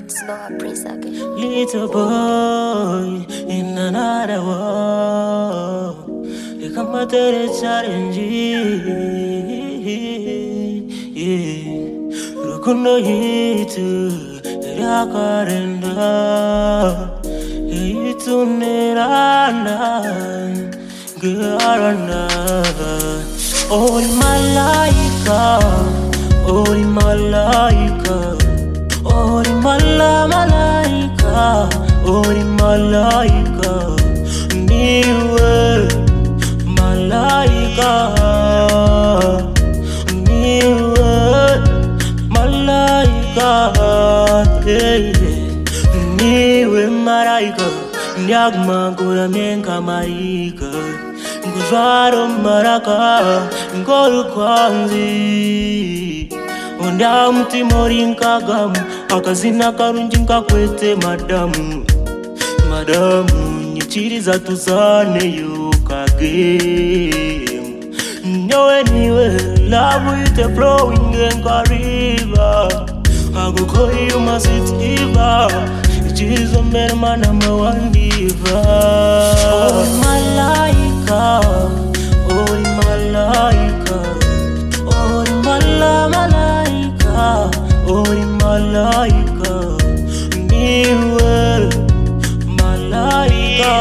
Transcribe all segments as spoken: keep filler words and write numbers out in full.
Snow Prince again. Little boy in another world. You come out to the challenge. Rukundo yitu yakarenda. Yitu neranda garanda. Oh malaika, oh malaika. Oh mala malaika, oh malaika, niwe malaika, niwe malaika, hey, niwe malaika, nyagma kura menka malaika, nguzwaro maraka, ngolu kwanzi. Onda mutimori nkagamu akazina karungi nkakwete madamu madamu nyikiriza tuzaneyo kagemu nyowe niwe love it flowing nka river agukora you must iva ichizo mbere mana mawandiva oh malaika oh malaika oh malaika oh malaika, niwe malaika,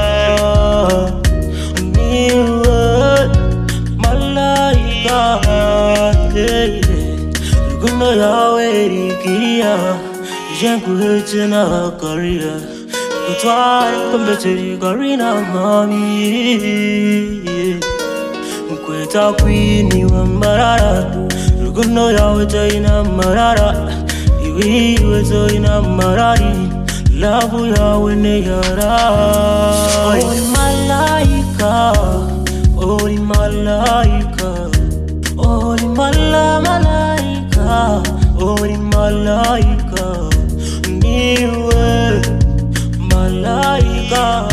niwe malaika, hey, rukundo yawe rigiya, jenkuhete na karia, kutware kumbeteri karina mami, mkweta kwini wa marara. Rukundo yawe taina marara, iwe taina marari, lavu yawe ne yara. Oh malaika, oh malaika, oh mala malaika, oh malaika, niwe malaika,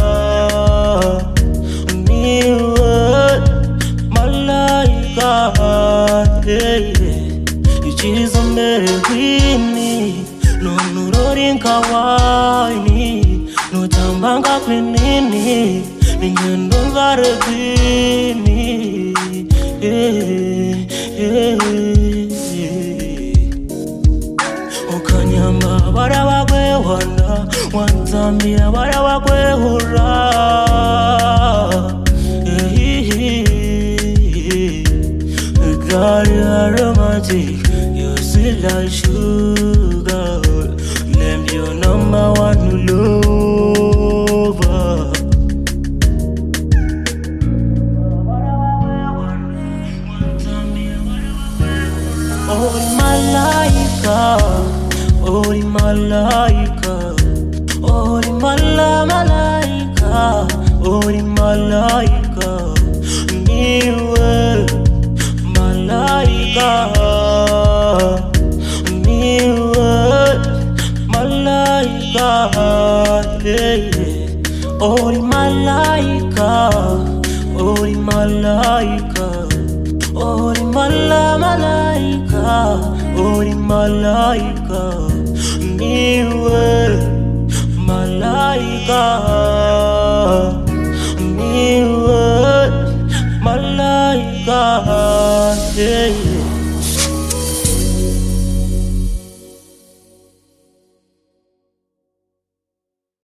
niwe malaika, hey. Ichizo mbere kwini nonurori nkawaini nutambanga kwinini ningendo ngaredini eh, eh, eh. Okanyamba bara wakwe wanda wantambira bara wakwe hura eh, eh, eh. God, you're aromatic. You're sweet like sugar. Named your number one lover. Oh malaika, oh malaika, oh mala malaika, oh malaika, niwe malaika, niwe malaika, hey, oh malaika, oh malaika, oh mala malaika, oh malaika, niwe malaika, niwe malaika, hey.